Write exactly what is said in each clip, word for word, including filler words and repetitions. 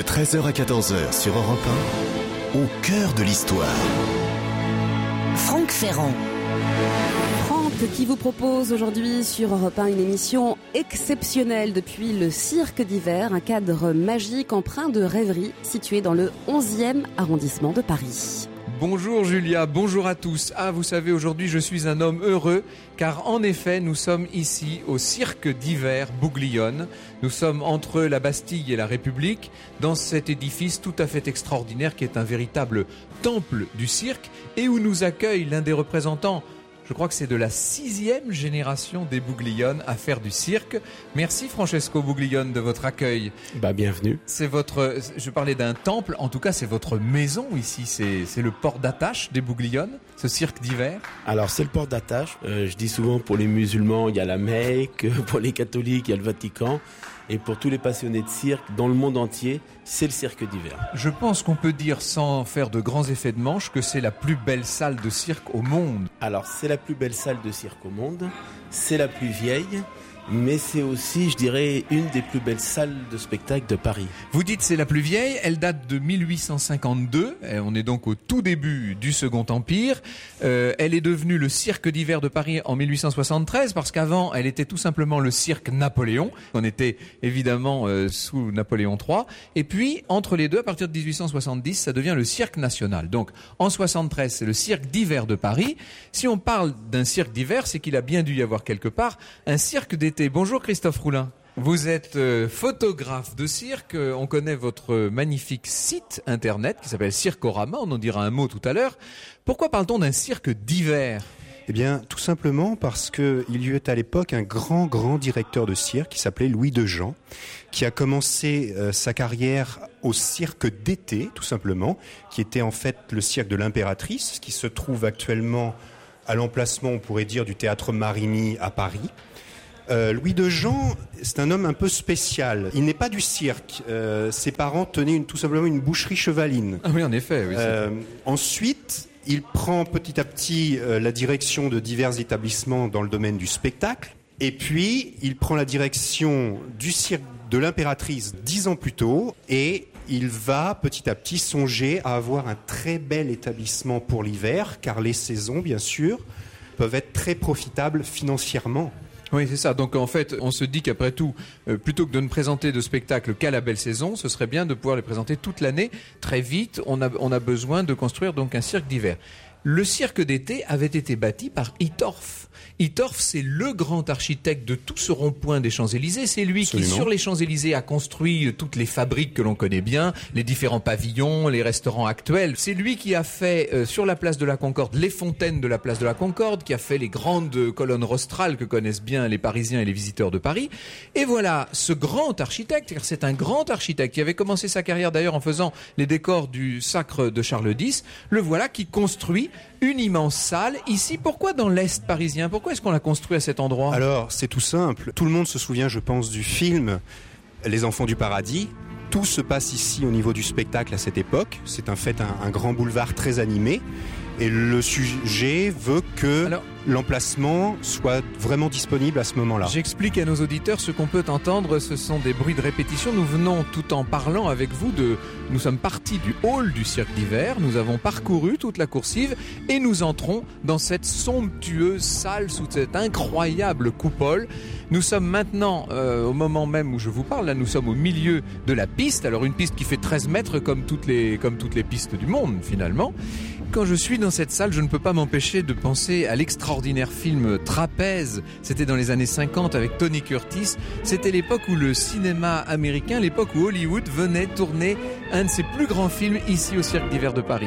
treize heures à quatorze heures sur Europe un, au cœur de l'histoire. Franck Ferrand. Franck qui vous propose aujourd'hui sur Europe un une émission exceptionnelle depuis le cirque d'hiver, un cadre magique empreint de rêverie situé dans le onzième arrondissement de Paris. Bonjour Julia, bonjour à tous. Ah, vous savez, aujourd'hui je suis un homme heureux car en effet nous sommes ici au cirque d'hiver Bouglione. Nous sommes entre la Bastille et la République dans cet édifice tout à fait extraordinaire qui est un véritable temple du cirque et où nous accueille l'un des représentants. Je crois que c'est de la sixième génération des Bouglione à faire du cirque. Merci Francesco Bouglione de votre accueil. Bah, bienvenue. C'est votre, je parlais d'un temple, en tout cas c'est votre maison ici, c'est, c'est le port d'attache des Bouglione, ce cirque d'hiver. Alors c'est le port d'attache, euh, je dis souvent pour les musulmans il y a la Mecque, pour les catholiques il y a le Vatican. Et pour tous les passionnés de cirque, dans le monde entier, c'est le cirque d'hiver. Je pense qu'on peut dire, sans faire de grands effets de manche, que c'est la plus belle salle de cirque au monde. Alors, c'est la plus belle salle de cirque au monde, c'est la plus vieille, mais c'est aussi, je dirais, une des plus belles salles de spectacle de Paris. Vous dites c'est la plus vieille, elle date de mille huit cent cinquante-deux, on est donc au tout début du Second Empire. Euh, elle est devenue le cirque d'hiver de Paris en mille huit cent soixante-treize, parce qu'avant elle était tout simplement le cirque Napoléon. On était évidemment euh, sous Napoléon trois. Et puis, entre les deux, à partir de dix-huit cent soixante-dix, ça devient le cirque national. Donc, en soixante-treize, c'est le cirque d'hiver de Paris. Si on parle d'un cirque d'hiver, c'est qu'il a bien dû y avoir quelque part un cirque d'été. Bonjour Christophe Roulin. Vous êtes euh, photographe de cirque. On connaît votre magnifique site internet qui s'appelle Circorama. On en dira un mot tout à l'heure. Pourquoi parle-t-on d'un cirque d'hiver ? Eh bien, tout simplement parce qu'il y eut à l'époque un grand, grand directeur de cirque qui s'appelait Louis de Jean, qui a commencé euh, sa carrière au cirque d'été, tout simplement, qui était en fait le cirque de l'Impératrice, qui se trouve actuellement à l'emplacement, on pourrait dire, du théâtre Marigny à Paris. Euh, Louis de Jean, c'est un homme un peu spécial. Il n'est pas du cirque. Euh, ses parents tenaient une, tout simplement une boucherie chevaline. Ah oui, en effet. Oui, euh, ensuite, il prend petit à petit euh, la direction de divers établissements dans le domaine du spectacle. Et puis, il prend la direction du cirque de l'Impératrice dix ans plus tôt. Et il va petit à petit songer à avoir un très bel établissement pour l'hiver, car les saisons, bien sûr, peuvent être très profitables financièrement. Oui, c'est ça. Donc en fait, on se dit qu'après tout, euh, plutôt que de ne présenter de spectacles qu'à la belle saison, ce serait bien de pouvoir les présenter toute l'année. Très vite, on a, on a besoin de construire donc un cirque d'hiver. Le cirque d'été avait été bâti par Hittorf. Hittorf, c'est le grand architecte de tout ce rond-point des Champs-Élysées. C'est lui Absolument. qui, sur les Champs-Élysées, a construit toutes les fabriques que l'on connaît bien, les différents pavillons, les restaurants actuels. C'est lui qui a fait, euh, sur la place de la Concorde, les fontaines de la place de la Concorde, qui a fait les grandes colonnes rostrales que connaissent bien les Parisiens et les visiteurs de Paris. Et voilà, ce grand architecte, car c'est un grand architecte qui avait commencé sa carrière d'ailleurs en faisant les décors du Sacre de Charles X, le voilà qui construit une immense salle. Ici, pourquoi dans l'Est parisien ? Pourquoi est-ce qu'on l'a construit à cet endroit ? Alors, c'est tout simple. Tout le monde se souvient, je pense, du film Les Enfants du Paradis. Tout se passe ici au niveau du spectacle à cette époque. C'est en fait un, un grand boulevard très animé. Et le sujet veut que Alors, l'emplacement soit vraiment disponible à ce moment-là. J'explique à nos auditeurs ce qu'on peut entendre. Ce sont des bruits de répétition. Nous venons, tout en parlant avec vous, de... Nous sommes partis du hall du cirque d'hiver. Nous avons parcouru toute la coursive et nous entrons dans cette somptueuse salle sous cette incroyable coupole. Nous sommes maintenant, euh, au moment même où je vous parle, là nous sommes au milieu de la piste. Alors une piste qui fait treize mètres comme toutes les, comme toutes les pistes du monde finalement. Quand je suis dans cette salle, je ne peux pas m'empêcher de penser à l'extraordinaire film Trapèze. C'était dans les années cinquante avec Tony Curtis. C'était l'époque où le cinéma américain, l'époque où Hollywood venait tourner un de ses plus grands films ici au Cirque d'hiver de Paris.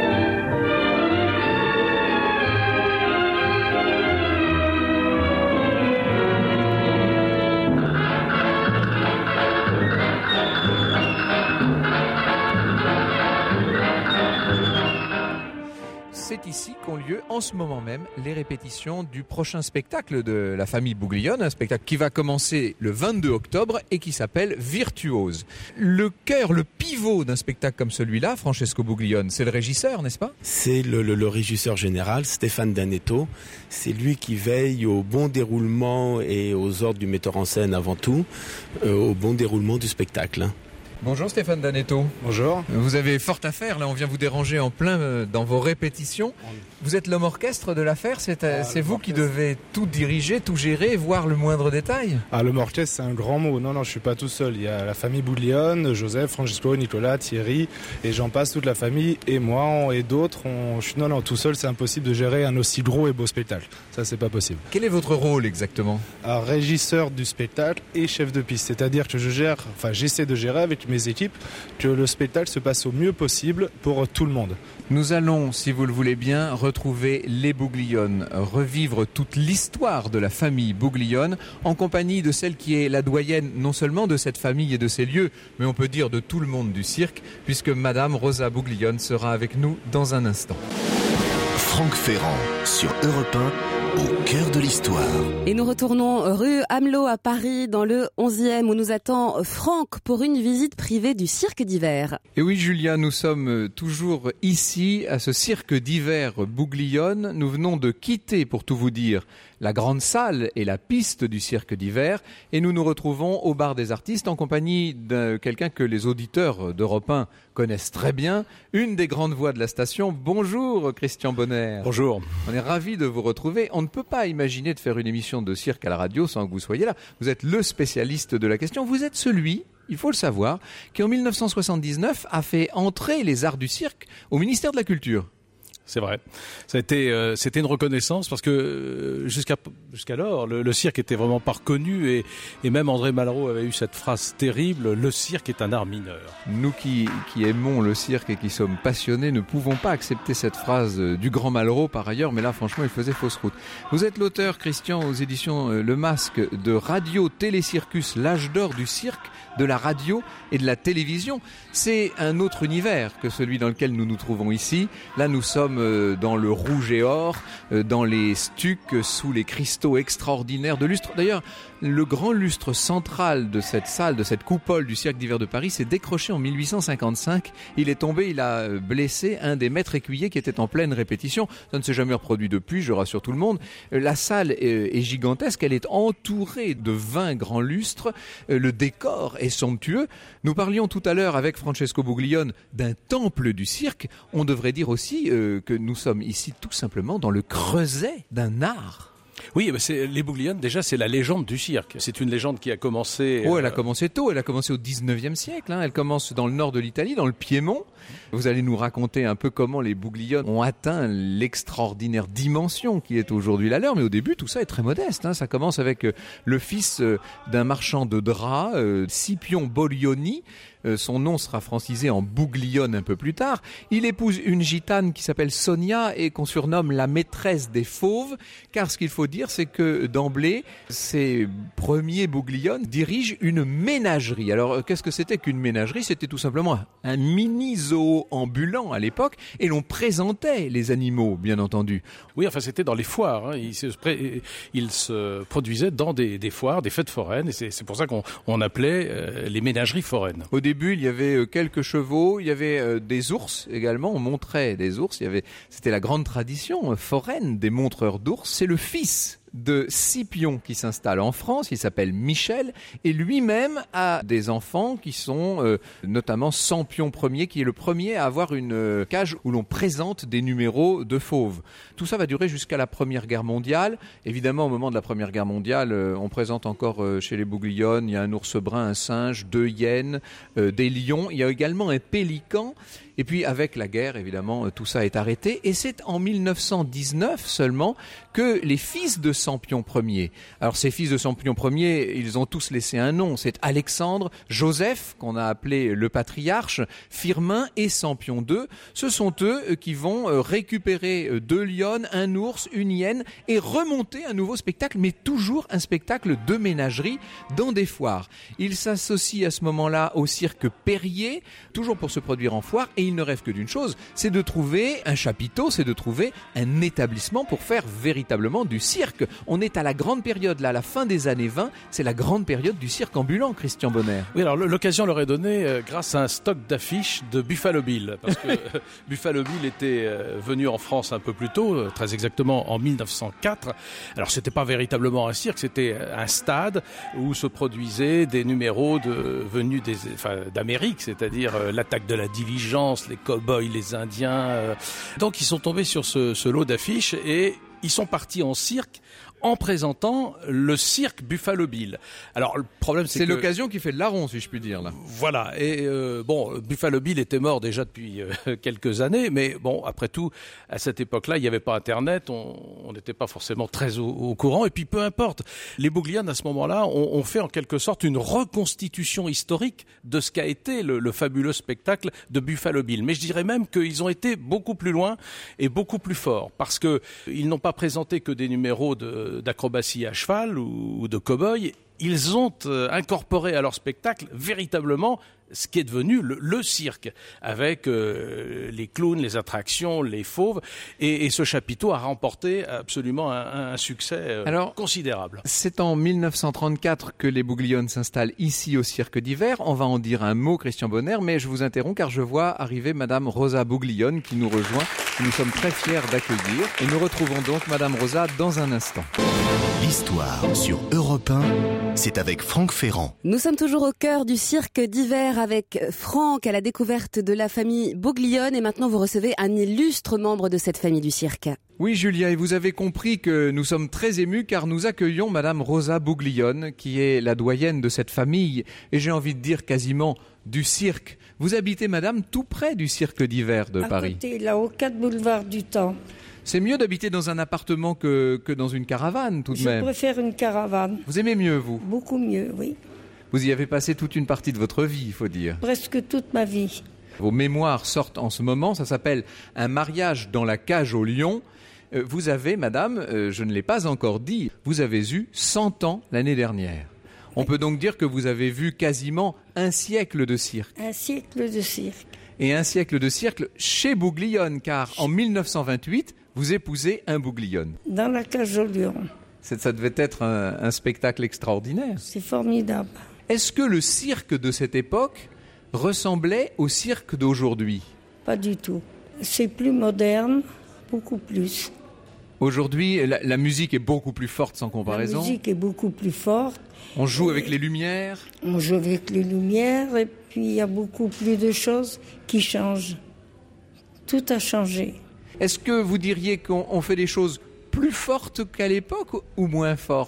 C'est ici qu'ont lieu en ce moment même les répétitions du prochain spectacle de la famille Bouglione, un spectacle qui va commencer le vingt-deux octobre et qui s'appelle Virtuose. Le cœur, le pivot d'un spectacle comme celui-là, Francesco Bouglione, c'est le régisseur, n'est-ce pas ? C'est le, le, le régisseur général, Stéphane Danetto. C'est lui qui veille au bon déroulement et aux ordres du metteur en scène avant tout, euh, au bon déroulement du spectacle. Bonjour Stéphane Danetto. Bonjour. Vous avez fort à faire, là on vient vous déranger en plein euh, dans vos répétitions. Vous êtes l'homme orchestre de l'affaire, c'est, euh, ah, c'est vous qui devez tout diriger, tout gérer, voir le moindre détail. Ah, l'homme orchestre c'est un grand mot, non non je suis pas tout seul, il y a la famille Bouglione, Joseph, Francesco, Nicolas, Thierry et j'en passe, toute la famille et moi et d'autres, on... je suis non non tout seul c'est impossible de gérer un aussi gros et beau spectacle, ça c'est pas possible. Quel est votre rôle exactement? Un régisseur du spectacle et chef de piste, c'est-à-dire que je gère, enfin j'essaie de gérer avec mes équipes que le spectacle se passe au mieux possible pour tout le monde. Nous allons, si vous le voulez bien, retrouver les Bouglione, revivre toute l'histoire de la famille Bouglione en compagnie de celle qui est la doyenne non seulement de cette famille et de ces lieux, mais on peut dire de tout le monde du cirque, puisque Madame Rosa Bouglione sera avec nous dans un instant. Franck Ferrand sur Europe un, au cœur de l'histoire. Et nous retournons rue Amelot à Paris, dans le onzième, où nous attend Franck pour une visite privée du cirque d'hiver. Et oui Julia, nous sommes toujours ici à ce cirque d'hiver Bouglione. Nous venons de quitter, pour tout vous dire, la grande salle et la piste du cirque d'hiver et nous nous retrouvons au bar des artistes en compagnie de quelqu'un que les auditeurs d'Europe un connaissent très bien, une des grandes voix de la station. Bonjour Christian Bonner. Bonjour. On est ravis de vous retrouver. On ne peut pas imaginer de faire une émission de cirque à la radio sans que vous soyez là. Vous êtes le spécialiste de la question. Vous êtes celui, il faut le savoir, qui en mille neuf cent soixante-dix-neuf a fait entrer les arts du cirque au ministère de la Culture. C'est vrai. Ça a été, euh, c'était une reconnaissance parce que euh, jusqu'à jusqu'alors, le, le cirque était vraiment pas reconnu et, et même André Malraux avait eu cette phrase terrible, le cirque est un art mineur. Nous qui, qui aimons le cirque et qui sommes passionnés ne pouvons pas accepter cette phrase du grand Malraux par ailleurs, mais là franchement il faisait fausse route. Vous êtes l'auteur, Christian, aux éditions Le Masque, de Radio Télécircus, l'âge d'or du cirque, de la radio et de la télévision. C'est un autre univers que celui dans lequel nous nous trouvons ici. Là nous sommes dans le rouge et or, dans les stucs, sous les cristaux extraordinaires de lustre. D'ailleurs, le grand lustre central de cette salle, de cette coupole du cirque d'hiver de Paris, s'est décroché en mille huit cent cinquante-cinq. Il est tombé, il a blessé un des maîtres écuyers qui était en pleine répétition. Ça ne s'est jamais reproduit depuis, je rassure tout le monde. La salle est gigantesque, elle est entourée de vingt grands lustres. Le décor est somptueux. Nous parlions tout à l'heure avec Francesco Bouglione d'un temple du cirque. On devrait dire aussi euh, que nous sommes ici tout simplement dans le creuset d'un art. Oui, mais c'est, les Bouglione, déjà, c'est la légende du cirque. C'est une légende qui a commencé... Oh, elle a euh... commencé tôt, elle a commencé au dix-neuvième siècle. Hein. Elle commence dans le nord de l'Italie, dans le Piémont. Vous allez nous raconter un peu comment les Bouglione ont atteint l'extraordinaire dimension qui est aujourd'hui la leur. Mais au début, tout ça est très modeste. Hein. Ça commence avec euh, le fils euh, d'un marchand de draps, euh, Scipion Bolioni. Euh, son nom sera francisé en Bouglione un peu plus tard. Il épouse une gitane qui s'appelle Sonia et qu'on surnomme la maîtresse des fauves. Car ce qu'il faut dire, c'est que d'emblée, ces premiers Bouglione dirigent une ménagerie. Alors, qu'est-ce que c'était qu'une ménagerie? C'était tout simplement un mini-zoo ambulant à l'époque et l'on présentait les animaux, bien entendu. Oui, enfin, c'était dans les foires. Hein. Il, se, il se produisait dans des, des foires, des fêtes foraines et c'est, c'est pour ça qu'on on appelait euh, les ménageries foraines. Au début, il y avait quelques chevaux, il y avait euh, des ours également, on montrait des ours. Il y avait, c'était la grande tradition euh, foraine des montreurs d'ours. C'est le fils de Scipion qui s'installe en France, il s'appelle Michel, et lui-même a des enfants qui sont euh, notamment Sampion Ier, qui est le premier à avoir une euh, cage où l'on présente des numéros de fauves. Tout ça va durer jusqu'à la Première Guerre mondiale. Évidemment, au moment de la Première Guerre mondiale, euh, on présente encore euh, chez les Bouglione, il y a un ours brun, un singe, deux hyènes, euh, des lions, il y a également un pélican. Et puis avec la guerre, évidemment, tout ça est arrêté. Et c'est en mille neuf cent dix-neuf seulement que les fils de Sampion Ier, alors ces fils de Sampion Ier, ils ont tous laissé un nom. C'est Alexandre, Joseph, qu'on a appelé le patriarche, Firmin et Sampion deux. Ce sont eux qui vont récupérer deux lionnes, un ours, une hyène et remonter un nouveau spectacle, mais toujours un spectacle de ménagerie dans des foires. Ils s'associent à ce moment-là au cirque Perrier, toujours pour se produire en foire, et il ne rêve que d'une chose, c'est de trouver un chapiteau, c'est de trouver un établissement pour faire véritablement du cirque. On est à la grande période, là, à la fin des années vingt, c'est la grande période du cirque ambulant, Christian Bonner. Oui, alors l'occasion leur est donnée euh, grâce à un stock d'affiches de Buffalo Bill, parce que euh, Buffalo Bill était euh, venu en France un peu plus tôt, euh, très exactement en mille neuf cent quatre. Alors c'était pas véritablement un cirque, c'était un stade où se produisaient des numéros de, venus des, enfin, d'Amérique, c'est-à-dire euh, l'attaque de la diligence, les cow-boys, les Indiens. Euh. Donc ils sont tombés sur ce, ce lot d'affiches et ils sont partis en cirque en présentant le cirque Buffalo Bill. Alors le problème c'est, c'est que... l'occasion qui fait de larron, si je puis dire là. Voilà, et euh, bon, Buffalo Bill était mort déjà depuis euh, quelques années, mais bon, après tout, à cette époque-là, il n'y avait pas Internet, on n'était pas forcément très au, au courant, et puis peu importe. Les Bouglione, à ce moment-là, ont, ont fait en quelque sorte une reconstitution historique de ce qu'a été le, le fabuleux spectacle de Buffalo Bill. Mais je dirais même qu'ils ont été beaucoup plus loin et beaucoup plus forts, parce que ils n'ont pas présenté que des numéros de d'acrobatie à cheval ou de cow-boy, ils ont euh, incorporé à leur spectacle véritablement ce qui est devenu le, le cirque, avec euh, les clowns, les attractions, les fauves, et, et ce chapiteau a remporté absolument un, un succès euh, Alors, considérable. C'est en mille neuf cent trente-quatre que les Bouglione s'installent ici au Cirque d'Hiver. On va en dire un mot, Christian Bonner, mais je vous interromps car je vois arriver Madame Rosa Bouglione qui nous rejoint. Nous sommes très fiers d'accueillir et nous retrouvons donc Madame Rosa dans un instant. L'histoire sur Europe un, c'est avec Franck Ferrand. Nous sommes toujours au cœur du Cirque d'Hiver avec Franck à la découverte de la famille Bouglione et maintenant vous recevez un illustre membre de cette famille du cirque. Oui Julia, et vous avez compris que nous sommes très émus car nous accueillons Madame Rosa Bouglione qui est la doyenne de cette famille et j'ai envie de dire quasiment du cirque. Vous habitez Madame tout près du Cirque d'Hiver de à Paris. Côté, là au quatre boulevard du Temps. C'est mieux d'habiter dans un appartement que, que dans une caravane tout de Je même. Je préfère une caravane. Vous aimez mieux vous ? Beaucoup mieux, oui. Vous y avez passé toute une partie de votre vie, il faut dire. Presque toute ma vie. Vos mémoires sortent en ce moment, ça s'appelle « Un mariage dans la cage au lion ». Vous avez, madame, euh, je ne l'ai pas encore dit, vous avez eu cent ans l'année dernière. On peut donc dire que vous avez vu quasiment un siècle de cirque. Un siècle de cirque. Et un siècle de cirque chez Bouglione, car en mille neuf cent vingt-huit, vous épousez un Bouglione. Dans la cage au lion. Ça, ça devait être un, un spectacle extraordinaire. C'est formidable. Est-ce que le cirque de cette époque ressemblait au cirque d'aujourd'hui ? Pas du tout. C'est plus moderne, beaucoup plus. Aujourd'hui, la, la musique est beaucoup plus forte sans comparaison. La musique est beaucoup plus forte. On joue avec les lumières. On joue avec les lumières et puis il y a beaucoup plus de choses qui changent. Tout a changé. Est-ce que vous diriez qu'on on fait des choses plus fortes qu'à l'époque ou moins fortes ?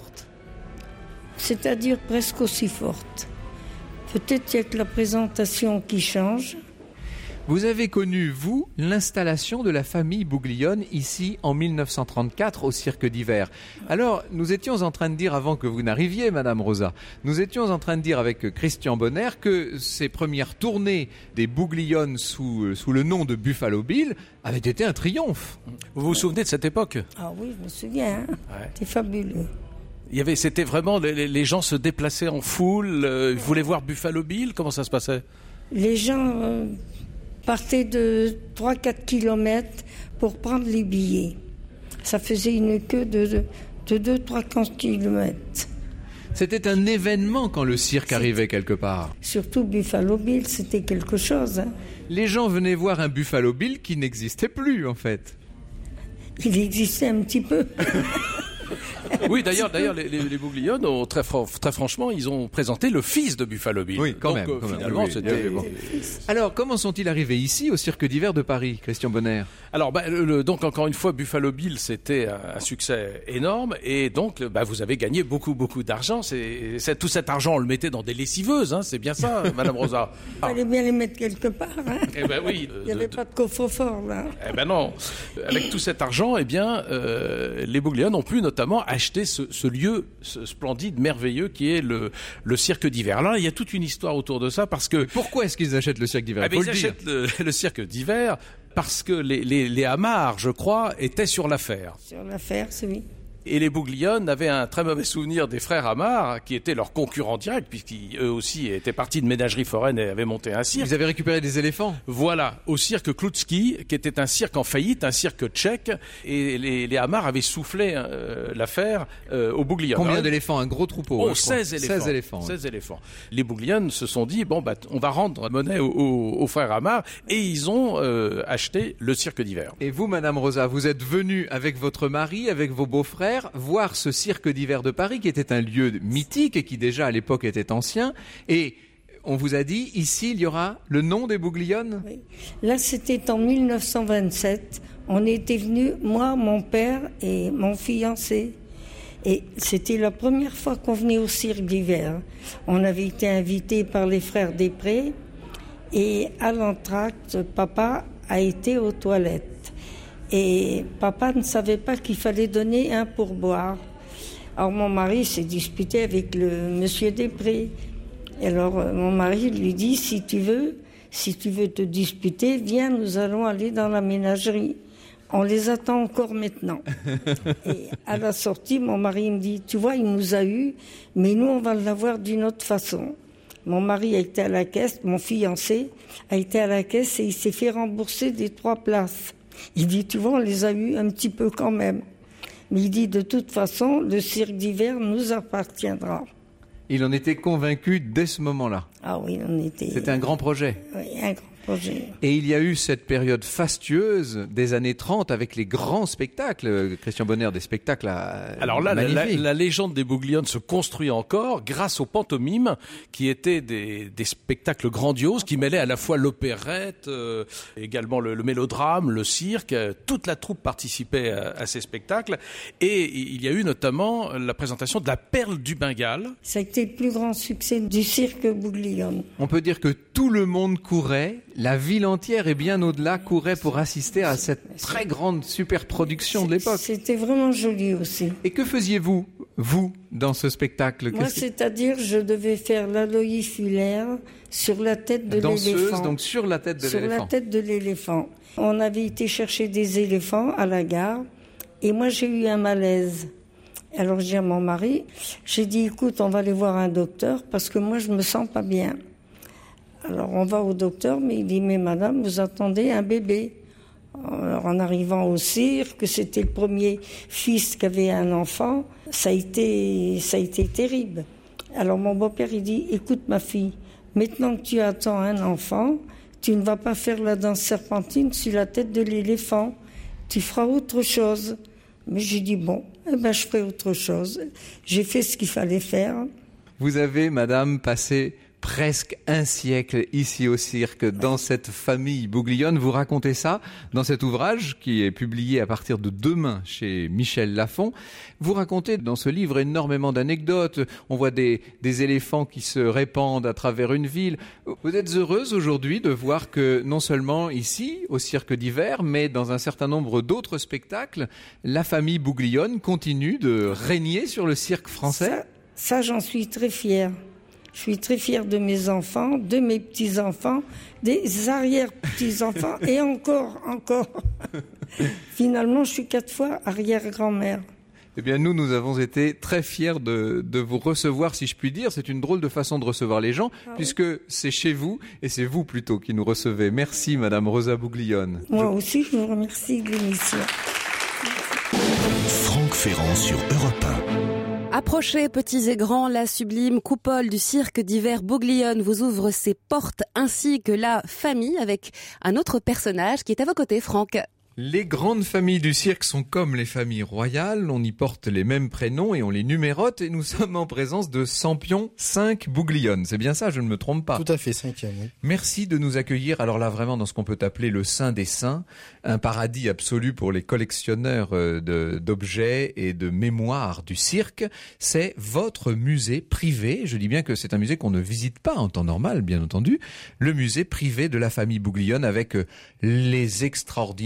C'est-à-dire presque aussi fortes. Peut-être qu'il y a que la présentation qui change. Vous avez connu, vous, l'installation de la famille Bouglione ici en mille neuf cent trente-quatre au Cirque d'Hiver. Alors, nous étions en train de dire, avant que vous n'arriviez, Madame Rosa, nous étions en train de dire avec Christian Bonner que ces premières tournées des Bouglione sous, sous le nom de Buffalo Bill avaient été un triomphe. Vous vous souvenez de cette époque ? Ah oui, je me souviens. Hein. Ouais. C'était fabuleux. Il y avait, c'était vraiment, les, les gens se déplaçaient en foule, euh, ils voulaient voir Buffalo Bill, comment ça se passait ? Les gens... Euh... partait de trois à quatre kilomètres pour prendre les billets. Ça faisait une queue de, de, de deux à trois kilomètres. C'était un événement quand le cirque c'était... arrivait quelque part. Surtout Buffalo Bill, c'était quelque chose. Hein. Les gens venaient voir un Buffalo Bill qui n'existait plus, en fait. Il existait un petit peu. Oui, d'ailleurs, d'ailleurs, les, les, les Bouglione, ont, très, très franchement, ils ont présenté le fils de Buffalo Bill. Oui, quand Donc, même. Euh, quand finalement, même. Oui, c'était. bon. Alors, comment sont-ils arrivés ici, au Cirque d'Hiver de Paris, Christian Bonner ? Alors, bah, le, le, donc encore une fois, Buffalo Bill, c'était un, un succès énorme, et donc, bah, vous avez gagné beaucoup, beaucoup d'argent. C'est, c'est, tout cet argent, on le mettait dans des lessiveuses, hein, c'est bien ça, Madame Rosa. Il fallait bien les mettre quelque part. Hein. Eh ben oui. Il n'y avait de, pas de coffre-fort là. Eh ben non. Avec tout cet argent, eh bien, euh, les Bouglione ont pu notamment acheter ce, ce lieu ce splendide, merveilleux qui est le, le Cirque d'Hiver. Là, il y a toute une histoire autour de ça parce que... Pourquoi est-ce qu'ils achètent le Cirque d'Hiver ? Eh ben, Ils achètent le, le Cirque d'Hiver parce que les, les, les hamards, je crois, étaient sur l'affaire. Sur l'affaire, oui. Et les Bouglione avaient un très mauvais souvenir des frères Amar, qui étaient leurs concurrents directs, puisqu'eux aussi étaient partis de ménagerie foraine et avaient monté un cirque. Vous avez récupéré des éléphants ? Voilà, au cirque Kloutski, qui était un cirque en faillite, un cirque tchèque, et les, les Amar avaient soufflé euh, l'affaire euh, aux Bouglione. Combien Alors, d'éléphants ? Un gros troupeau. Oh, hein, seize éléphants. seize éléphants. seize éléphants. Les Bouglione se sont dit, bon, bah, on va rendre monnaie aux, aux, aux frères Amar, et ils ont euh, acheté le cirque d'hiver. Et vous, Madame Rosa, vous êtes venue avec votre mari, avec vos beaux-frères, voir ce cirque d'hiver de Paris, qui était un lieu mythique et qui déjà à l'époque était ancien. Et on vous a dit, ici, il y aura le nom des Bouglione ? Oui. Là, c'était en mille neuf cent vingt-sept. On était venus, moi, mon père et mon fiancé. Et c'était la première fois qu'on venait au cirque d'hiver. On avait été invités par les frères Després. Et à l'entracte, papa a été aux toilettes. Et papa ne savait pas qu'il fallait donner un pourboire. Alors mon mari s'est disputé avec le monsieur Després. Et alors mon mari lui dit, si tu veux, si tu veux te disputer, viens, nous allons aller dans la ménagerie. On les attend encore maintenant. Et à la sortie, mon mari me dit, tu vois, il nous a eu, mais nous, on va l'avoir d'une autre façon. Mon mari a été à la caisse, mon fiancé a été à la caisse et il s'est fait rembourser des trois places. Il dit, tu vois, on les a eu un petit peu quand même. Mais il dit, de toute façon, le cirque d'hiver nous appartiendra. Il en était convaincu dès ce moment-là. Ah oui, on était... C'était un grand projet. Oui, un grand projet. Et il y a eu cette période fastueuse des années trente avec les grands spectacles. Christian Bonner, des spectacles à... Alors là, la, la, magnifiques. la légende des Bouglione se construit encore grâce aux pantomimes, qui étaient des, des spectacles grandioses, qui mêlaient à la fois l'opérette, euh, également le, le mélodrame, le cirque. Toute la troupe participait à, à ces spectacles. Et il y a eu notamment la présentation de la Perle du Bengale. Ça a été le plus grand succès du cirque Bouglione. On peut dire que tout le monde courait, la ville entière et bien au-delà courait pour assister à cette très grande superproduction de l'époque. C'était vraiment joli aussi. Et que faisiez-vous, vous, dans ce spectacle ? Moi, Qu'est-ce que- c'est-à-dire, je devais faire l'Aloïs Fuller sur la tête de Danseuse, l'éléphant. donc sur la tête de Sur la l'éléphant. tête de l'éléphant. On avait été chercher des éléphants à la gare et moi, j'ai eu un malaise. Alors, j'ai dit à mon mari, j'ai dit, écoute, on va aller voir un docteur parce que moi, je me sens pas bien. Alors, on va au docteur, mais il dit, mais madame, vous attendez un bébé. Alors, en arrivant au cirque, c'était le premier fils qui avait un enfant, ça a été, ça a été terrible. Alors, mon beau-père, il dit, écoute, ma fille, maintenant que tu attends un enfant, tu ne vas pas faire la danse serpentine sur la tête de l'éléphant. Tu feras autre chose. Mais j'ai dit, bon, eh ben, je ferai autre chose. J'ai fait ce qu'il fallait faire. Vous avez, madame, passé presque un siècle ici au cirque, dans cette famille Bouglione. Vous racontez ça dans cet ouvrage qui est publié à partir de demain chez Michel Lafon. Vous racontez dans ce livre énormément d'anecdotes. On voit des, des éléphants qui se répandent à travers une ville. Vous êtes heureuse aujourd'hui de voir que non seulement ici, au cirque d'hiver, mais dans un certain nombre d'autres spectacles, la famille Bouglione continue de régner sur le cirque français? Ça, ça j'en suis très fière. Je suis très fière de mes enfants, de mes petits-enfants, des arrière-petits-enfants et encore, encore. Finalement, je suis quatre fois arrière-grand-mère. Eh bien, nous, nous avons été très fiers de, de vous recevoir, si je puis dire. C'est une drôle de façon de recevoir les gens, ah puisque oui. c'est chez vous, et c'est vous plutôt qui nous recevez. Merci, Madame Rosa Bouglione. Moi je... aussi, je vous remercie de l'émission. Franck Ferrand sur Europe un. Approchez, petits et grands, la sublime coupole du cirque d'hiver Bouglione vous ouvre ses portes, ainsi que la famille, avec un autre personnage qui est à vos côtés, Franck. Les grandes familles du cirque sont comme les familles royales, on y porte les mêmes prénoms et on les numérote, et nous sommes en présence de Sampion cinq Bouglione. C'est bien ça, je ne me trompe pas. Tout à fait, cinquième, oui. Merci de nous accueillir, alors là vraiment dans ce qu'on peut appeler le Saint des Saints, un paradis absolu pour les collectionneurs de, d'objets et de mémoires du cirque. C'est votre musée privé, je dis bien que c'est un musée qu'on ne visite pas en temps normal, bien entendu, le musée privé de la famille Bouglione avec les extraordinaires souvenirs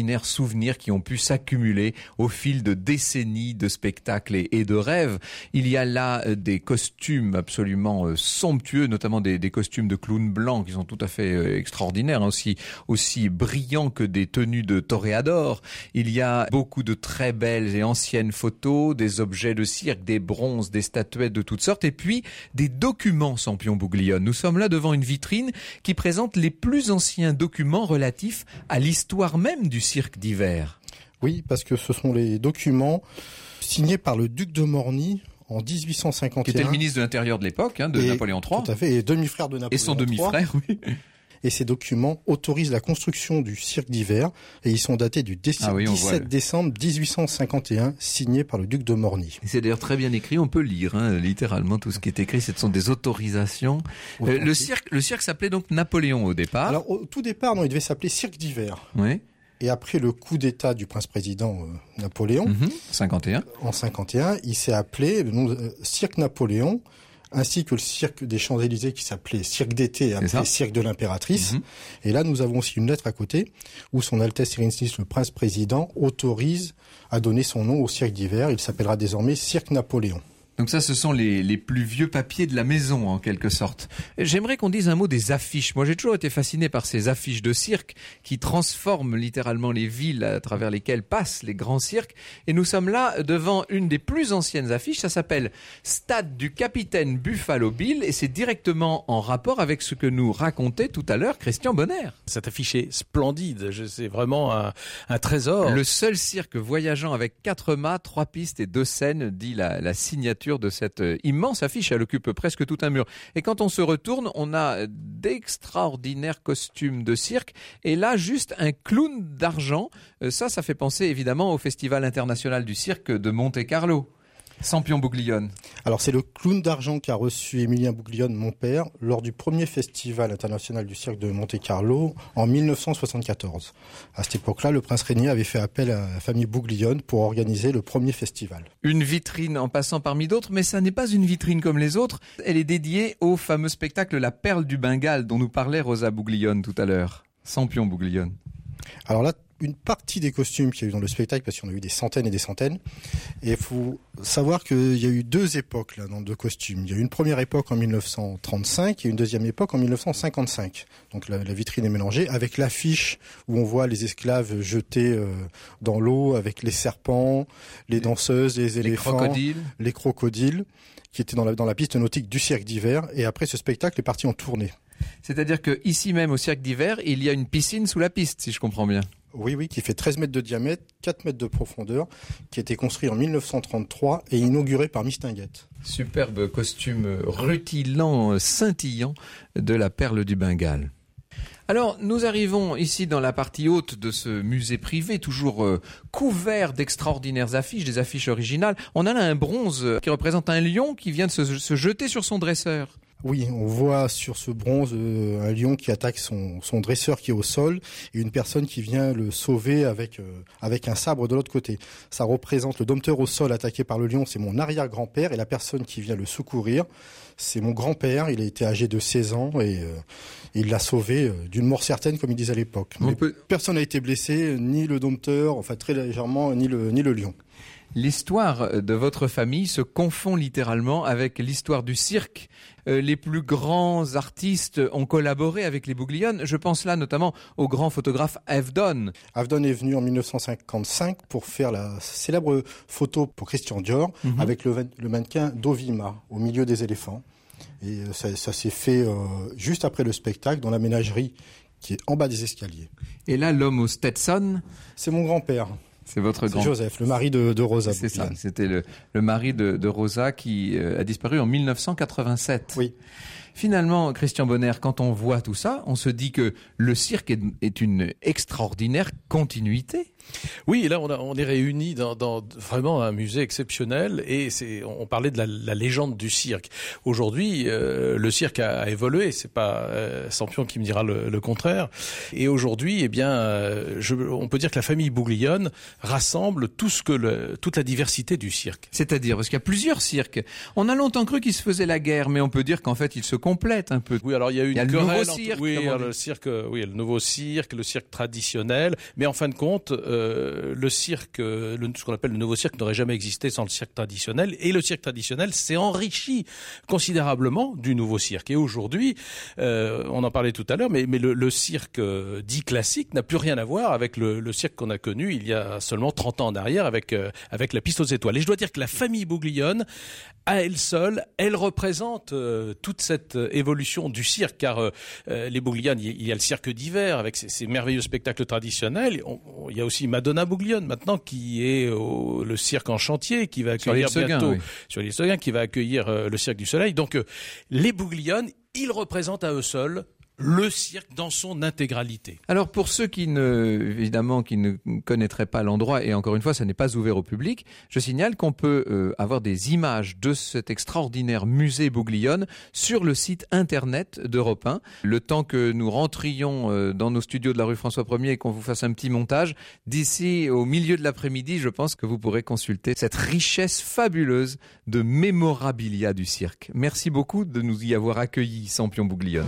souvenirs qui ont pu s'accumuler au fil de décennies de spectacles et, et de rêves. Il y a là euh, des costumes absolument euh, somptueux, notamment des, des costumes de clowns blancs qui sont tout à fait euh, extraordinaires, hein, aussi, aussi brillants que des tenues de toréadors. Il y a beaucoup de très belles et anciennes photos, des objets de cirque, des bronzes, des statuettes de toutes sortes, et puis des documents Sampion Bouglione. Nous sommes là devant une vitrine qui présente les plus anciens documents relatifs à l'histoire même du cirque d'hiver. Oui, parce que ce sont les documents signés par le duc de Morny en dix-huit cent cinquante et un. Qui était le ministre de l'Intérieur de l'époque, hein, de et, Napoléon trois. Tout à fait, et demi-frère de Napoléon trois. Et son demi-frère, oui. Et ces documents autorisent la construction du cirque d'hiver et ils sont datés du dix- ah oui, dix-sept décembre dix-huit cent cinquante et un, signés par le duc de Morny. C'est d'ailleurs très bien écrit, on peut lire hein, littéralement tout ce qui est écrit, ce sont des autorisations. Euh, le cirque, le cirque s'appelait donc Napoléon au départ. Alors au tout départ, non, il devait s'appeler cirque d'hiver. Oui. Et après le coup d'État du prince-président euh, Napoléon, mmh, cinquante et un. En cinquante et un, il s'est appelé le nom, euh, Cirque Napoléon, ainsi que le cirque des Champs-Élysées qui s'appelait Cirque d'été, appelé Cirque de l'Impératrice. Mmh. Et là, nous avons aussi une lettre à côté où son Altesse Sérénissime, le Prince-Président, autorise à donner son nom au cirque d'hiver. Il s'appellera désormais Cirque Napoléon. Donc ça, ce sont les, les plus vieux papiers de la maison, en quelque sorte. J'aimerais qu'on dise un mot des affiches. Moi, j'ai toujours été fasciné par ces affiches de cirque qui transforment littéralement les villes à travers lesquelles passent les grands cirques. Et nous sommes là devant une des plus anciennes affiches. Ça s'appelle Stade du Capitaine Buffalo Bill et c'est directement en rapport avec ce que nous racontait tout à l'heure Christian Bonner. Cette affiche est splendide. C'est vraiment un, un trésor. Le seul cirque voyageant avec quatre mâts, trois pistes et deux scènes, dit la, la signature de cette immense affiche. Elle occupe presque tout un mur. Et quand on se retourne, on a d'extraordinaires costumes de cirque. Et là, juste un clown d'argent. Ça, ça fait penser évidemment au Festival international du cirque de Monte-Carlo. Sampion Bouglione. Alors c'est le clown d'argent qu'a reçu Émilien Bouglione, mon père, lors du premier festival international du cirque de Monte-Carlo en mille neuf cent soixante-quatorze. À cette époque-là, le prince régnier avait fait appel à la famille Bouglione pour organiser le premier festival. Une vitrine en passant parmi d'autres, mais ça n'est pas une vitrine comme les autres. Elle est dédiée au fameux spectacle La Perle du Bengale dont nous parlait Rosa Bouglione tout à l'heure. Sampion Bouglione. Alors là, une partie des costumes qu'il y a eu dans le spectacle, parce qu'on a eu des centaines et des centaines, et il faut savoir qu'il y a eu deux époques là dans deux costumes. Il y a eu une première époque en mille neuf cent trente-cinq et une deuxième époque en mille neuf cent cinquante-cinq. Donc la, la vitrine est mélangée avec l'affiche où on voit les esclaves jetés euh, dans l'eau avec les serpents, les danseuses, les éléphants, les crocodiles, les crocodiles qui étaient dans la, dans la piste nautique du cirque d'hiver. Et après, ce spectacle est parti en tournée. C'est-à-dire que ici même au cirque d'hiver, il y a une piscine sous la piste, si je comprends bien. Oui, oui, qui fait treize mètres de diamètre, quatre mètres de profondeur, qui a été construit en mille neuf cent trente-trois et inauguré par Mistinguett. Superbe costume rutilant, scintillant de la perle du Bengale. Alors, nous arrivons ici dans la partie haute de ce musée privé, toujours euh, couvert d'extraordinaires affiches, des affiches originales. On a là un bronze qui représente un lion qui vient de se, se jeter sur son dresseur. Oui, on voit sur ce bronze euh, un lion qui attaque son, son dresseur qui est au sol et une personne qui vient le sauver avec, euh, avec un sabre de l'autre côté. Ça représente le dompteur au sol attaqué par le lion, c'est mon arrière-grand-père, et la personne qui vient le secourir, c'est mon grand-père. Il a été âgé de seize ans et euh, il l'a sauvé euh, d'une mort certaine, comme il disait à l'époque. Mais peut... personne n'a été blessé, ni le dompteur, enfin très légèrement, ni le, ni le lion. L'histoire de votre famille se confond littéralement avec l'histoire du cirque. Euh, les plus grands artistes ont collaboré avec les Bouglione. Je pense là notamment au grand photographe Avedon. Avedon est venu en mille neuf cent cinquante-cinq pour faire la célèbre photo pour Christian Dior mm-hmm. avec le, le mannequin Dovima au milieu des éléphants. Et ça, ça s'est fait euh, juste après le spectacle dans la ménagerie qui est en bas des escaliers. Et là, l'homme au Stetson, c'est mon grand-père. C'est votre grand. C'est Joseph, le mari de, de Rosa. C'est ça. C'était le, le mari de, de Rosa qui euh, a disparu en mille neuf cent quatre-vingt-sept. Oui. Finalement, Christian Bonner, quand on voit tout ça, on se dit que le cirque est, est une extraordinaire continuité. Oui, là on, a, on est réunis dans, dans vraiment un musée exceptionnel et c'est, on parlait de la, la légende du cirque. Aujourd'hui, euh, le cirque a, a évolué, c'est pas euh, Sampion qui me dira le, le contraire. Et aujourd'hui, eh bien, euh, je, on peut dire que la famille Bouglione rassemble tout ce que le, toute la diversité du cirque. C'est-à-dire, parce qu'il y a plusieurs cirques. On a longtemps cru qu'ils se faisaient la guerre, mais on peut dire qu'en fait ils se complète un peu. Oui, alors il y a eu une il y a le querelle nouveau entre- cirque. oui, comme on alors, dit. le cirque, euh, oui, le nouveau cirque, le cirque traditionnel. Mais en fin de compte, euh, le cirque, euh, le, ce qu'on appelle le nouveau cirque, n'aurait jamais existé sans le cirque traditionnel. Et le cirque traditionnel s'est enrichi considérablement du nouveau cirque. Et aujourd'hui, euh, on en parlait tout à l'heure, mais, mais le, le cirque euh, dit classique n'a plus rien à voir avec le, le cirque qu'on a connu il y a seulement trente ans en arrière avec euh, avec la piste aux étoiles. Et je dois dire que la famille Bouglione, à elle seule, elle représente euh, toute cette euh, évolution du cirque, car euh, euh, les Bouglione, il y, il y a le cirque d'hiver avec ses, ses merveilleux spectacles traditionnels. On, on, il y a aussi Madonna Bouglione maintenant qui est au, le cirque en chantier, qui va Sur accueillir l'île Seguin, bientôt oui. sur l'île Seguin, qui va accueillir euh, le cirque du Soleil. Donc euh, les Bouglione, ils représentent à eux seuls le cirque dans son intégralité. Alors pour ceux qui ne, évidemment, qui ne connaîtraient pas l'endroit, et encore une fois, ça n'est pas ouvert au public, je signale qu'on peut euh, avoir des images de cet extraordinaire musée Bouglione sur le site internet d'Europe un. Le temps que nous rentrions euh, dans nos studios de la rue François premier et qu'on vous fasse un petit montage, d'ici au milieu de l'après-midi, je pense que vous pourrez consulter cette richesse fabuleuse de mémorabilia du cirque. Merci beaucoup de nous y avoir accueillis, Sampion Bouglione.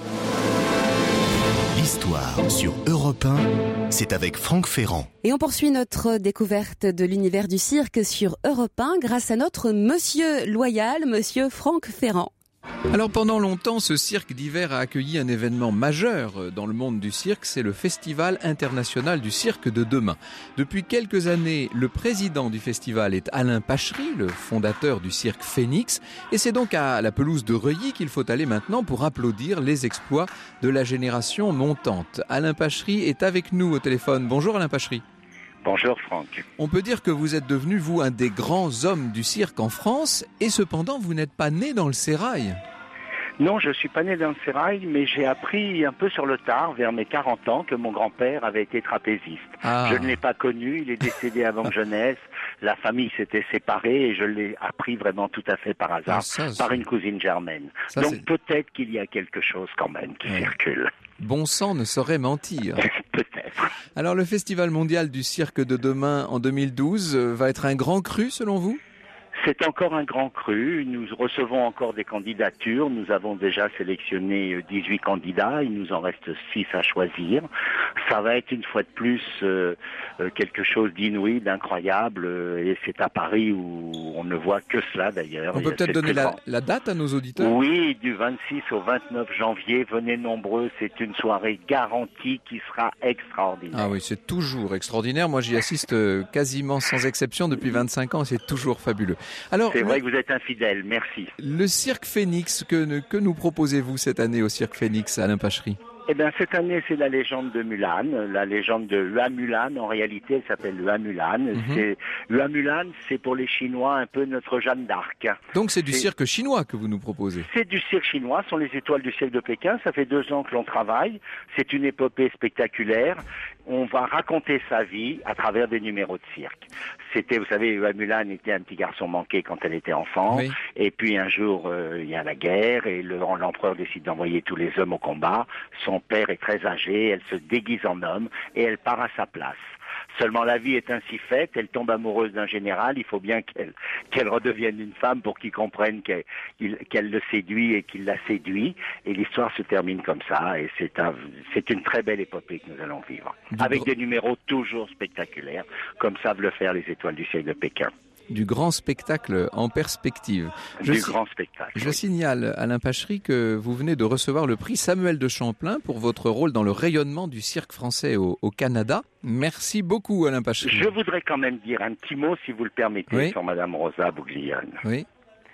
L'histoire sur Europe un, c'est avec Franck Ferrand. Et on poursuit notre découverte de l'univers du cirque sur Europe un grâce à notre monsieur loyal, monsieur Franck Ferrand. Alors pendant longtemps, ce cirque d'hiver a accueilli un événement majeur dans le monde du cirque, c'est le Festival international du cirque de demain. Depuis quelques années, le président du festival est Alain Pachery, le fondateur du cirque Phénix, et c'est donc à la pelouse de Reuilly qu'il faut aller maintenant pour applaudir les exploits de la génération montante. Alain Pachery est avec nous au téléphone. Bonjour Alain Pachery. Bonjour Franck. On peut dire que vous êtes devenu, vous, un des grands hommes du cirque en France, et cependant, vous n'êtes pas né dans le sérail. Non, je suis pas né dans le sérail, mais j'ai appris un peu sur le tard, vers mes quarante ans, que mon grand-père avait été trapéziste. Ah. Je ne l'ai pas connu, il est décédé avant que je naisse, la famille s'était séparée et je l'ai appris vraiment tout à fait par hasard, Ah, ça, c'est- par une cousine germaine. Ça, Donc c'est- peut-être qu'il y a quelque chose quand même qui Ouais. circule. Bon sang ne saurait mentir. Peut-être. Alors le Festival mondial du cirque de demain en deux mille douze euh, va être un grand cru selon vous ? C'est encore un grand cru. Nous recevons encore des candidatures. Nous avons déjà sélectionné dix-huit candidats. Il nous en reste six à choisir. Ça va être une fois de plus euh, euh, quelque chose d'inouï, d'incroyable. euh, Et c'est à Paris où on ne voit que cela d'ailleurs. On Il y peut a peut-être cette donner très la, grande- la date à nos auditeurs ? Oui, du vingt-six au vingt-neuf janvier. Venez nombreux. C'est une soirée garantie qui sera extraordinaire. Ah oui, c'est toujours extraordinaire. Moi j'y assiste euh, quasiment sans exception depuis vingt-cinq ans et c'est toujours fabuleux. Alors, C'est le, vrai que vous êtes infidèle. Merci. le cirque Phénix, que, que nous proposez-vous cette année au cirque Phénix, Alain Pachery ? Eh bien, cette année, c'est la légende de Mulan, la légende de Hua Mulan. En réalité, elle s'appelle Hua Mulan. Mhm. C'est Hua Mulan, c'est pour les Chinois un peu notre Jeanne d'Arc. Donc c'est du C'est- cirque chinois que vous nous proposez. C'est du cirque chinois, ce sont les étoiles du cirque de Pékin. Ça fait deux ans que l'on travaille. C'est une épopée spectaculaire. On va raconter sa vie à travers des numéros de cirque. C'était, vous savez, Hua Mulan était un petit garçon manqué quand elle était enfant. Oui. Et puis un jour, euh, il y a la guerre et le- l'empereur décide d'envoyer tous les hommes au combat. Son père est très âgé, elle se déguise en homme et elle part à sa place. Seulement la vie est ainsi faite, elle tombe amoureuse d'un général, il faut bien qu'elle qu'elle redevienne une femme pour qu'il comprenne qu'elle qu'il- qu'elle le séduit et qu'il la séduit. Et l'histoire se termine comme ça et c'est un, c'est une très belle épopée que nous allons vivre. Du Avec gr- des numéros toujours spectaculaires, comme savent le faire les étoiles du cirque de Pékin. Du grand spectacle en perspective. Du si- grand spectacle. Je oui. signale, Alain Pachery, que vous venez de recevoir le prix Samuel de Champlain pour votre rôle dans le rayonnement du cirque français au, au Canada. Merci beaucoup, Alain Pachery. Je voudrais quand même dire un petit mot, si vous le permettez, Oui. sur Madame Rosa Bouglione. Oui.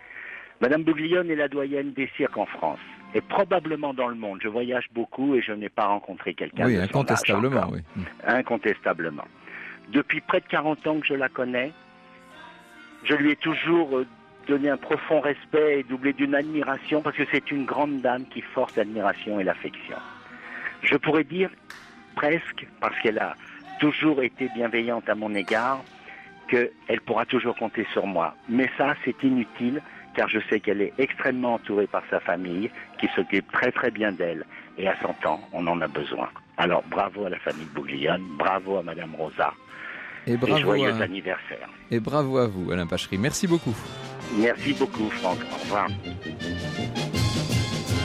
Madame Bouglione est la doyenne des cirques en France et probablement dans le monde. Je voyage beaucoup et je n'ai pas rencontré quelqu'un Oui, de son âge incontestablement. encore. Oui. Incontestablement. Depuis près de quarante ans que je la connais, je lui ai toujours euh, donné un profond respect et doublé d'une admiration parce que c'est une grande dame qui force l'admiration et l'affection. Je pourrais dire presque, parce qu'elle a toujours été bienveillante à mon égard, qu'elle pourra toujours compter sur moi. Mais ça, c'est inutile, car je sais qu'elle est extrêmement entourée par sa famille, qui s'occupe très très bien d'elle. Et à cent ans, on en a besoin. Alors, bravo à la famille Bouglione, bravo à Madame Rosa, Et et bravo, joyeux à, anniversaire. et bravo à vous, Alain Pachery. Merci beaucoup. Merci beaucoup, Franck. Au revoir.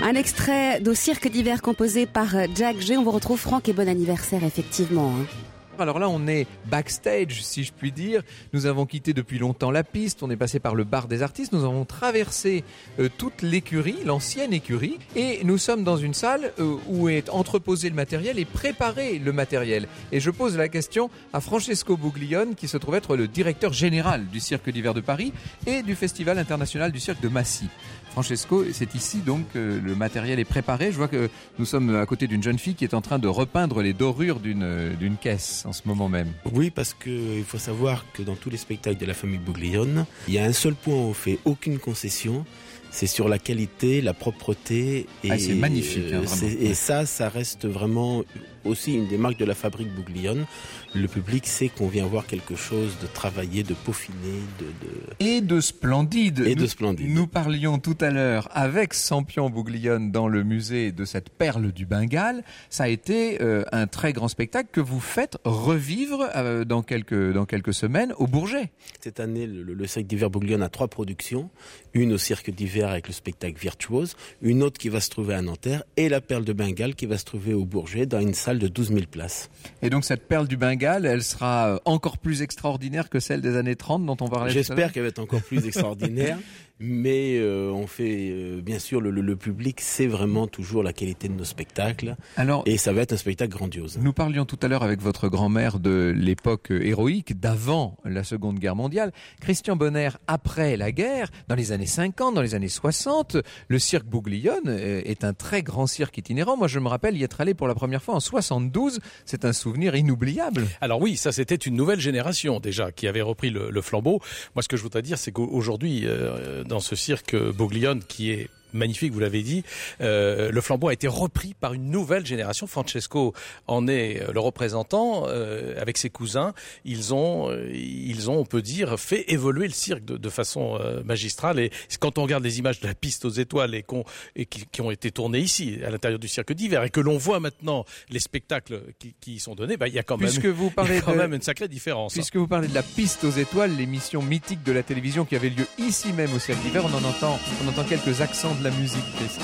Un extrait d'Au cirque d'hiver composé par Jack G. On vous retrouve, Franck, et bon anniversaire, effectivement. Hein. Alors là, on est backstage, si je puis dire. Nous avons quitté depuis longtemps la piste, on est passé par le bar des artistes, nous avons traversé euh, toute l'écurie, l'ancienne écurie, et nous sommes dans une salle euh, où est entreposé le matériel et préparé le matériel. Et je pose la question à Francesco Buglione, qui se trouve être le directeur général du Cirque d'hiver de Paris et du Festival international du cirque de Massy. Francesco, c'est ici donc que le matériel est préparé. Je vois que nous sommes à côté d'une jeune fille qui est en train de repeindre les dorures d'une, d'une caisse en ce moment même. Oui, parce qu'il faut savoir que dans tous les spectacles de la famille Buglione, il y a un seul point où on fait aucune concession, c'est sur la qualité, la propreté. Et, ah, c'est magnifique. Hein, c'est, et ça, ça reste vraiment aussi une des marques de la fabrique Buglione. Le public sait qu'on vient voir quelque chose de travaillé, de peaufiné, de, de... et de splendide. Et nous, de splendide. Nous parlions tout à l'heure avec Sampion Buglione dans le musée de cette perle du Bengale. Ça a été euh, un très grand spectacle que vous faites revivre euh, dans quelques dans quelques semaines au Bourget. Cette année, le, le cirque d'hiver Buglione a trois productions. Une au cirque d'hiver avec le spectacle Virtuose, une autre qui va se trouver à Nanterre et la perle de Bengale qui va se trouver au Bourget dans une salle de douze mille places. Et donc cette perle du Bengale, elle sera encore plus extraordinaire que celle des années trente dont on parlait. J'espère qu'elle va être encore plus extraordinaire. Mais euh, on fait, euh, bien sûr, le, le, le public sait vraiment toujours la qualité de nos spectacles. Alors, et ça va être un spectacle grandiose. Nous parlions tout à l'heure avec votre grand-mère de l'époque héroïque, d'avant la Seconde Guerre mondiale. Christian Bonner, après la guerre, dans les années cinquante, dans les années soixante, le cirque Buglione est un très grand cirque itinérant. Moi, je me rappelle y être allé pour la première fois en soixante-douze. C'est un souvenir inoubliable. Alors oui, ça c'était une nouvelle génération déjà qui avait repris le, le flambeau. Moi, ce que je voudrais dire, c'est qu'aujourd'hui, euh, dans ce cirque Buglione qui est magnifique, vous l'avez dit, euh, le flambeau a été repris par une nouvelle génération. Francesco en est le représentant euh, avec ses cousins. Ils ont, euh, ils ont, on peut dire, fait évoluer le cirque de, de façon euh, magistrale. Et quand on regarde les images de la piste aux étoiles et, qu'on, et qui, qui ont été tournées ici, à l'intérieur du cirque d'hiver, et que l'on voit maintenant les spectacles qui, qui y sont donnés, bah, il y a quand même, puisque vous parlez il y a quand de, même une sacrée différence. Puisque vous parlez de la piste aux étoiles, l'émission mythique de la télévision qui avait lieu ici même au cirque d'hiver, on en entend, on entend quelques accents de la musique, Christian.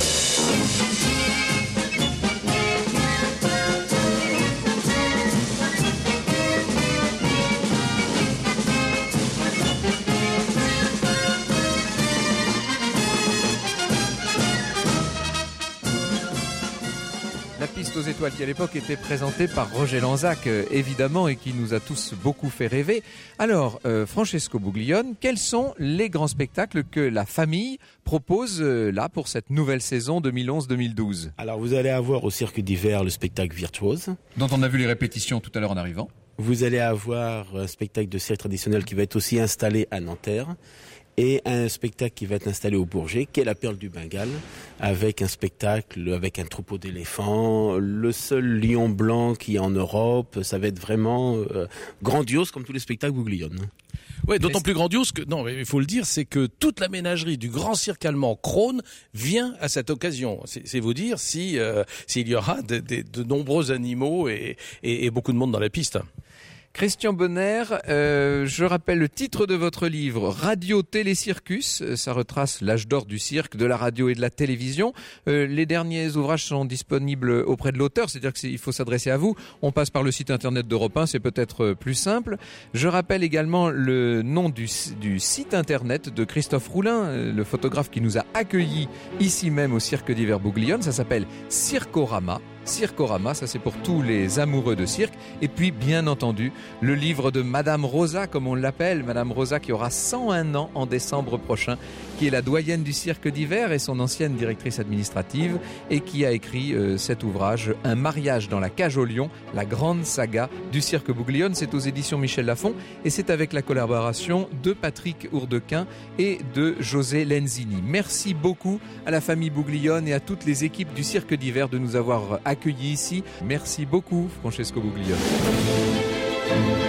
La piste aux étoiles qui à l'époque était présentée par Roger Lanzac, euh, évidemment, et qui nous a tous beaucoup fait rêver. Alors, euh, Francesco Buglione, quels sont les grands spectacles que la famille propose euh, là pour cette nouvelle saison deux mille onze deux mille douze? Alors, vous allez avoir au cirque d'hiver le spectacle Virtuose, dont on a vu les répétitions tout à l'heure en arrivant. Vous allez avoir un spectacle de cirque traditionnel qui va être aussi installé à Nanterre. Et un spectacle qui va être installé au Bourget, qui est la perle du Bengale, avec un spectacle avec un troupeau d'éléphants, le seul lion blanc qui est en Europe. Ça va être vraiment euh, grandiose comme tous les spectacles Buglione. Oui, d'autant plus grandiose que, non, mais il faut le dire, c'est que toute la ménagerie du grand cirque allemand Krone vient à cette occasion. C'est, c'est vous dire si, euh, s'il y aura de, de, de nombreux animaux et, et, et beaucoup de monde dans la piste. Christian Bonner, euh, je rappelle le titre de votre livre, Radio Télé Circus. Ça retrace l'âge d'or du cirque, de la radio et de la télévision. Euh, les derniers ouvrages sont disponibles auprès de l'auteur, c'est-à-dire qu'il faut s'adresser à vous. On passe par le site internet d'Europe un, c'est peut-être plus simple. Je rappelle également le nom du, du site internet de Christophe Roulin, le photographe qui nous a accueillis ici même au cirque d'hiver Buglione. Ça s'appelle Circorama. Circorama, ça c'est pour tous les amoureux de cirque. Et puis, bien entendu, le livre de Madame Rosa, comme on l'appelle, Madame Rosa qui aura cent un ans en décembre prochain, qui est la doyenne du cirque d'hiver et son ancienne directrice administrative, et qui a écrit euh, cet ouvrage, Un mariage dans la cage au lion, la grande saga du cirque Buglione. C'est aux éditions Michel Lafon et c'est avec la collaboration de Patrick Hourdequin et de José Lenzini. Merci beaucoup à la famille Buglione et à toutes les équipes du cirque d'hiver de nous avoir accueillis ici. Merci beaucoup, Francesco Buglione.